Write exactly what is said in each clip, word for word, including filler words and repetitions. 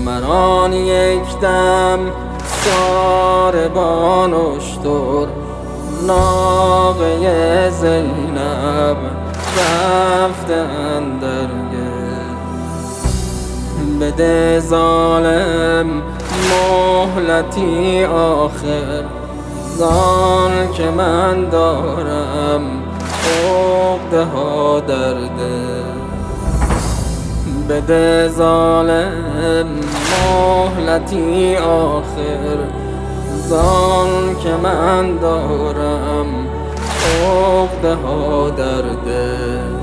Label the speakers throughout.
Speaker 1: مران یک دم ساربان اشتر ناقه زینب رفته اندر گل. بده ظالم مهلتی آخر زان که من دارم عقده ها در دل. بده ظالم مهلتی آخر زان که من دارم عقده ها در دل.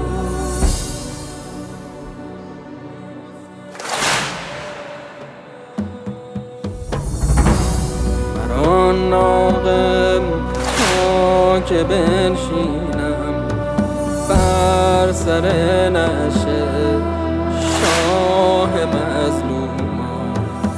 Speaker 1: مران ناقم تا که بنشینم بر سر نشه شاه مظلومان.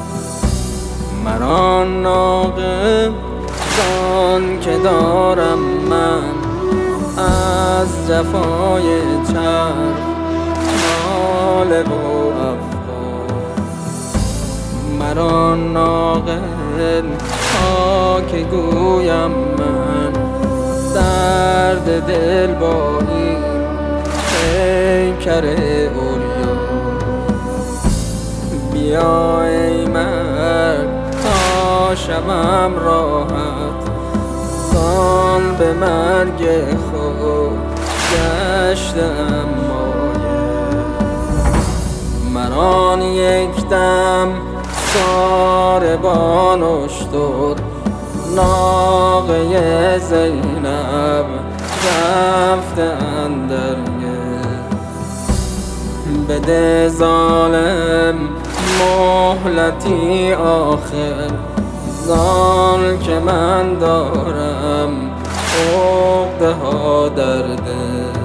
Speaker 1: مران ناقم زان که دارم من از جفای چرخ ناله و افغان. مران ناقم تا که گویم من درد دل با این پیکر عریان. بیا ای مرد تا شوم راحت زان به مرگ خود گشتم مایه. مران یک دم ساربان اشتر ناقه زینب رفته اندر گل. بده ظالم مهلتی آخر زان که من دارم عقده ها در دل.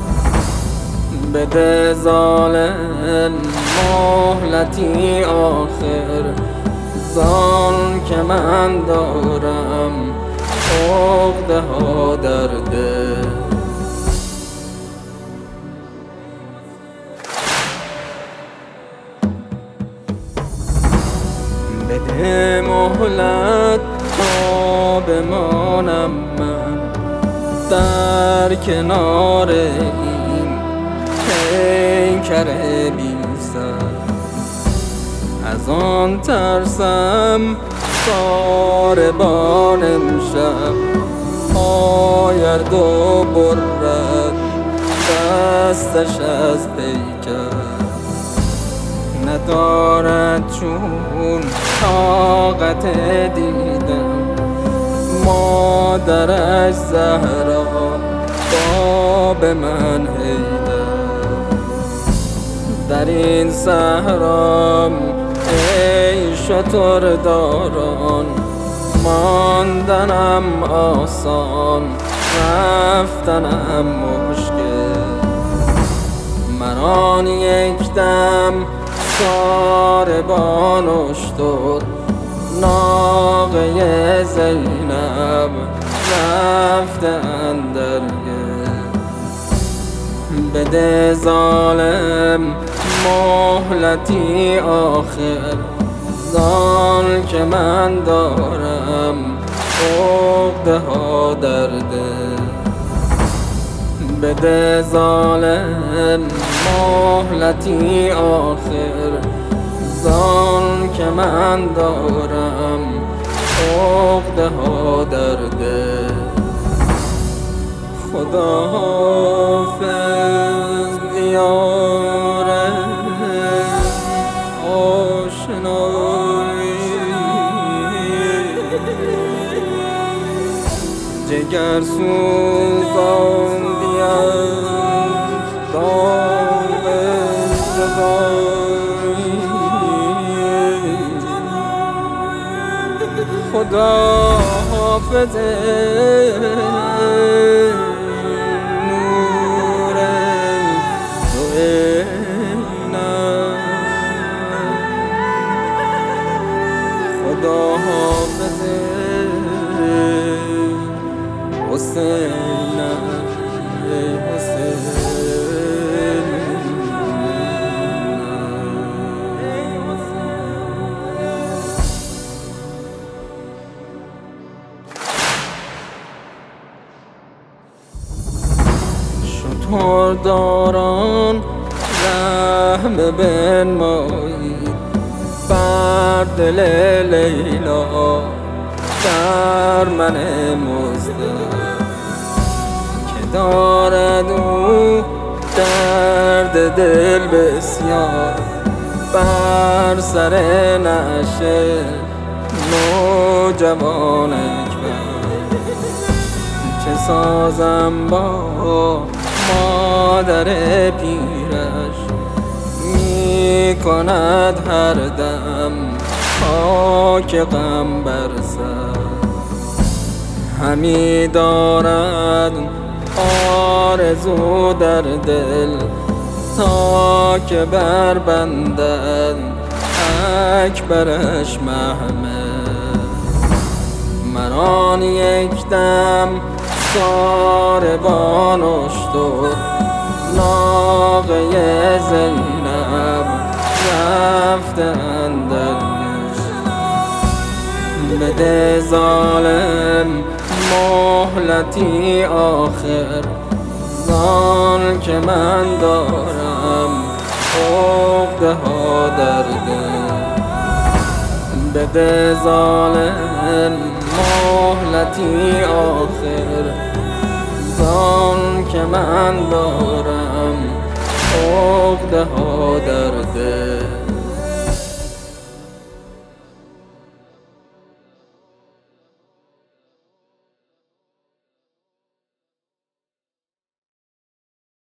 Speaker 1: بده ظالم مهلتی آخر زان که من دارم عقده ها در دل. بده مهلت تا بمانم من در کنار این پیکر بی سر. از آن ترسم ساربان امشب آید و برد دستش از پیکر. ندارد چون طاقت دیدم مادرش زهرا با به من حیدر. در این صحرا ای شتر داران ماندنم آسان رفتنم مشکل. مران یک دم ساربان اشتر ناقه زینب رفته اندر گل. بده ظالم مهلتی آخر زان که من دارم عقده ها در دل. بده ظالم مهلتی آخر زان که من دارم عقده ها در دل. خدا حافظ دیار آشنایی جگر سوزان دیار داغ جدایی. خدا حافظ نور تو عینم. خدا حافظ حسینم ای حسین. کارداران رحم بنمایید بر دل لیلا در من مزدم که دارد او درد دل بسیار بر سر نعشه نوجوانک چه سازم با مادر پیرش می کند هر دم خاک غم بر سر همی دارد آرزو در دل تا که بربندد اکبرش محمل من آن یک دم ساربان اشتر ناقه زینب رفته اندرش بده ظالم مهلتی آخر زان که من دارم عقده ها در دل بده ظالم مهلتی آخر زان که من دارم عقده ها در دل